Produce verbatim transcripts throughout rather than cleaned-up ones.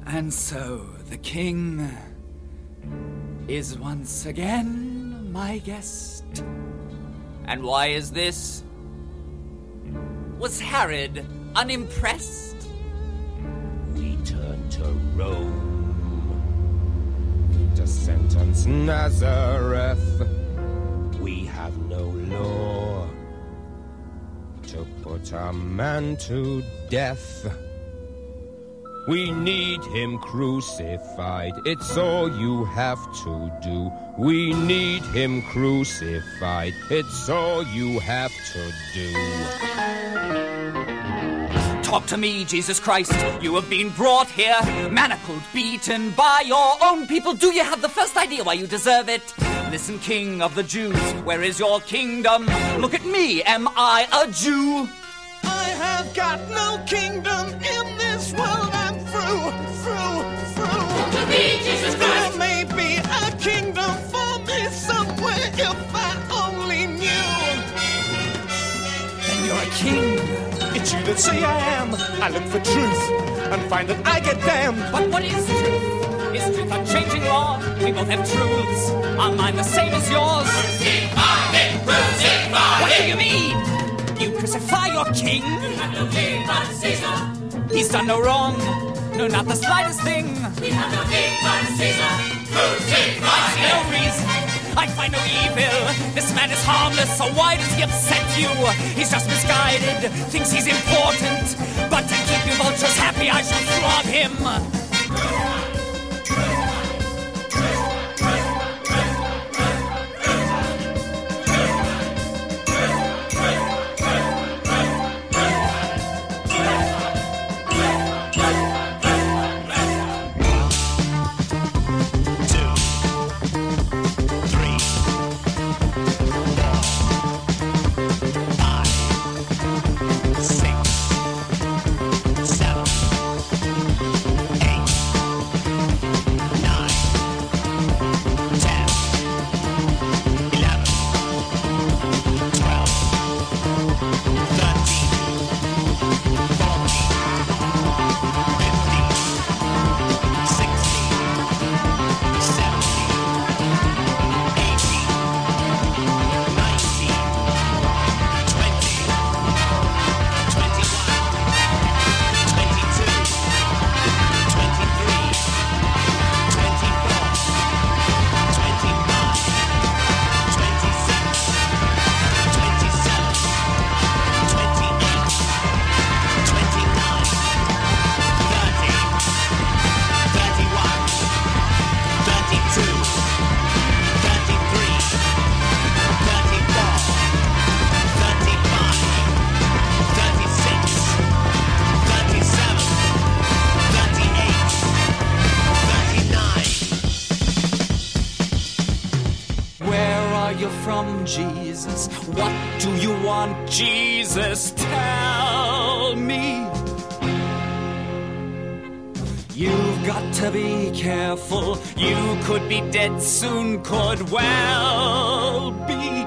And so the king is once again my guest. And why is this? Was Herod unimpressed? We turn to Rome to sentence Nazareth. We have no law to put a man to death. We need him crucified, it's all you have to do. We need him crucified, it's all you have to do. Talk to me, Jesus Christ. You have been brought here, manacled, beaten by your own people. Do you have the first idea why you deserve it? Listen, King of the Jews, where is your kingdom? Look at me, am I a Jew? I have got no kingdom in this world. I'm through, through, through. Talk to me, Jesus Christ. There may be a kingdom for me somewhere if I only knew. Then you're a king. It's you that say I am. I look for truth and find that I get damned. But what is truth? Is truth a changing law? We both have truths. Are mine the same as yours? Crucify him, crucify What do him. you mean? You crucify your king? We have no king but Caesar. He's done no wrong. No, not the slightest thing. We have no king but Caesar. Crucify I see him. no reason. I find no evil. This man is harmless, so why does he upset you? He's just misguided, thinks he's important. But to keep you vultures happy, I shall flog him. Jesus, what do you want, Jesus? Tell me. You've got to be careful. You could be dead soon, could well be.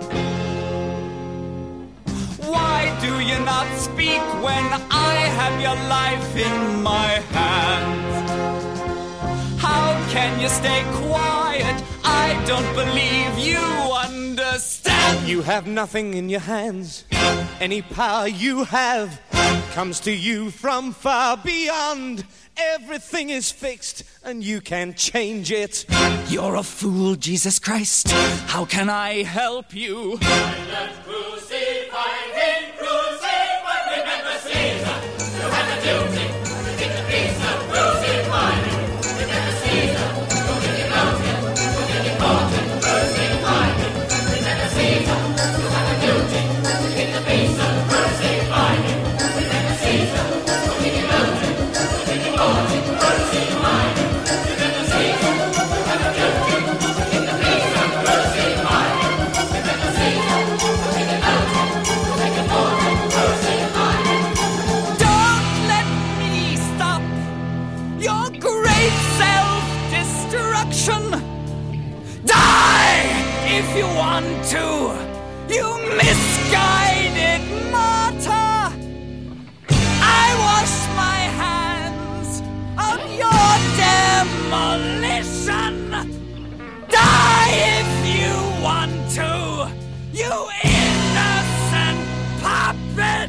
Why do you not speak when I have your life in my hands? How can you stay quiet? I don't believe you understand. You have nothing in your hands. Any power you have comes to you from far beyond. Everything is fixed and you can change it. You're a fool, Jesus Christ. How can I help you? Let's crucify him, crucify, remember Caesar. You have a duty to take the peace of crucify him. Remember Caesar, go get it mounted, go get it mounted, crucify him. Remember Caesar, you have a duty to take the peace of crucify him. Remember Caesar, go get it mounted, go get it mounted, crucify him. Remember Caesar, you have a duty to take the peace of crucify him. Remember Caesar, go get it mounted, go get it mounted. demolition. Die if you want to, you idiot!